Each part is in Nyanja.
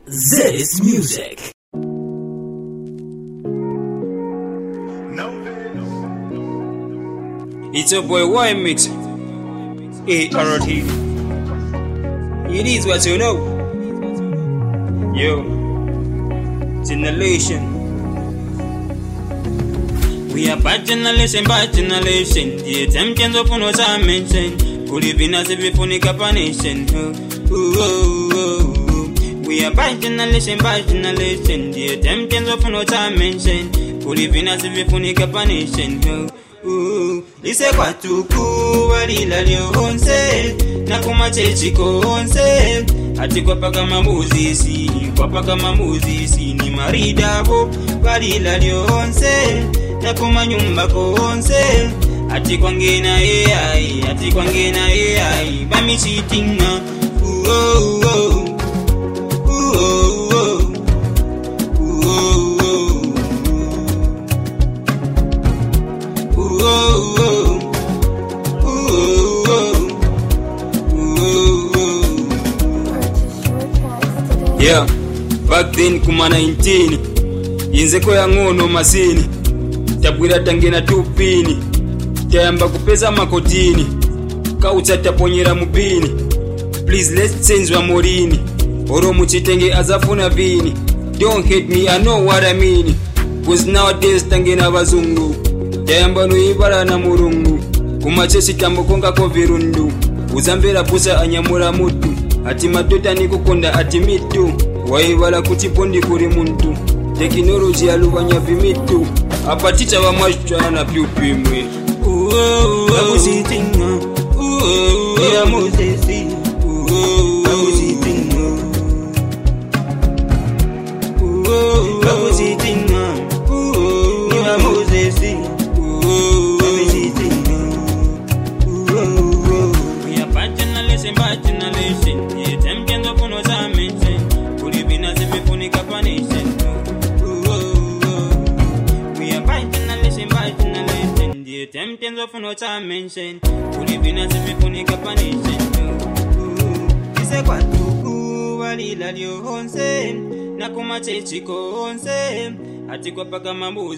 This music. It's your boy Y-Mix, A-R-T. It is what you know. Yo, generation. We are bad generation. The champions of no time mention. Could have been as if we phonic up a nation. We are bad generation. The champions of no time mention. Could have been as if we phonic up a nation. Lise kwa tuku walila lionse na kumachechi konse ati kwa paka mamuzisi ni maridabo walila lionse na kumanyumba konse ati kwa ngena AI bami chitinga Yeah, back then kuma 19 yinzeko ya ngono masini tabwira tangena tupini tayamba kupeza makotini kaucha taponyera mubini please let's change wa morini oro muchitenge azafuna vini don't hate me I know what I mean cause nowadays tangena bazungu tayamba nuibara na murungu kumacheshi tambokonga ko virundu uzambera pusa anyamura mutu ati madota nikukonda ati mitu waibala kuti pondi kuri muntu teknoloji yaluvanya vimitu apatita wa mashwa na pyupimwe akusitinga ya mozesi akusitinga ya mozesi Champions of no time mention. Could have been as if we phonic up a nation. Ise kwa tuku walila lionse na kumachechi konse ati kwa paka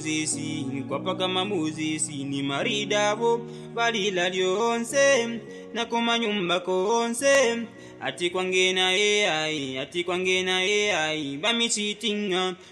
mamuzisi ni maridabo walila lionse na kumanyumba konse ati kwa ngena AI bami chitinga